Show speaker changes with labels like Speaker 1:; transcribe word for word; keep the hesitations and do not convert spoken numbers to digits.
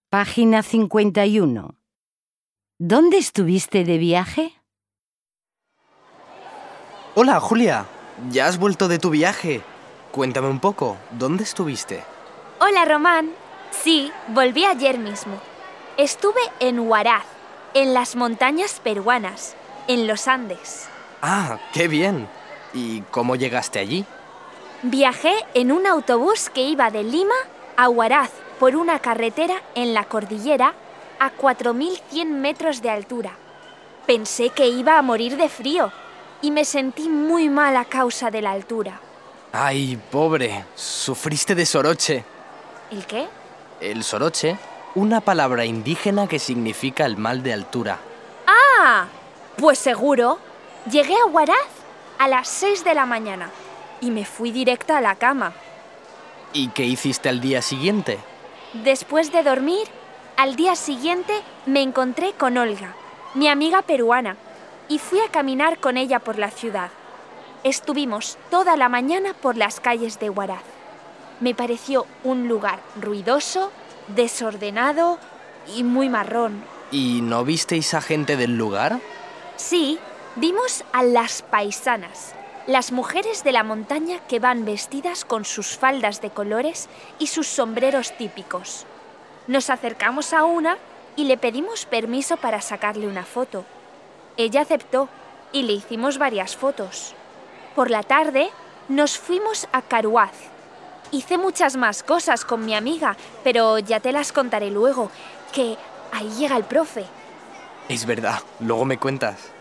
Speaker 1: Página cincuenta y uno. ¿Dónde estuviste de viaje?
Speaker 2: Hola, Julia. ¿Ya has vuelto de tu viaje? Cuéntame un poco, ¿dónde estuviste?
Speaker 3: Hola, Román. Sí, volví ayer mismo. Estuve en Huaraz, en las montañas peruanas, en los Andes.
Speaker 2: Ah, qué bien. ¿Y cómo llegaste allí?
Speaker 3: Viajé en un autobús que iba de Lima a Huaraz por una carretera en la cordillera a cuatro mil cien metros de altura. Pensé que iba a morir de frío y me sentí muy mal a causa de la altura.
Speaker 2: Ay, pobre, sufriste de soroche.
Speaker 3: ¿El qué?
Speaker 2: El soroche, una palabra indígena que significa el mal de altura.
Speaker 3: ¡Ah! Pues seguro. Llegué a Huaraz a las seis de la mañana y me fui directa a la cama.
Speaker 2: ¿Y qué hiciste al día siguiente?
Speaker 3: Después de dormir, al día siguiente me encontré con Olga, mi amiga peruana, y fui a caminar con ella por la ciudad. Estuvimos toda la mañana por las calles de Huaraz. Me pareció un lugar ruidoso, desordenado y muy marrón.
Speaker 2: ¿Y no visteis a gente del lugar?
Speaker 3: Sí, vimos a las paisanas, las mujeres de la montaña que van vestidas con sus faldas de colores y sus sombreros típicos. Nos acercamos a una y le pedimos permiso para sacarle una foto. Ella aceptó y le hicimos varias fotos. Por la tarde nos fuimos a Caruaz. Hice muchas más cosas con mi amiga, pero ya te las contaré luego, que ahí llega el profe.
Speaker 2: Es verdad, luego me cuentas.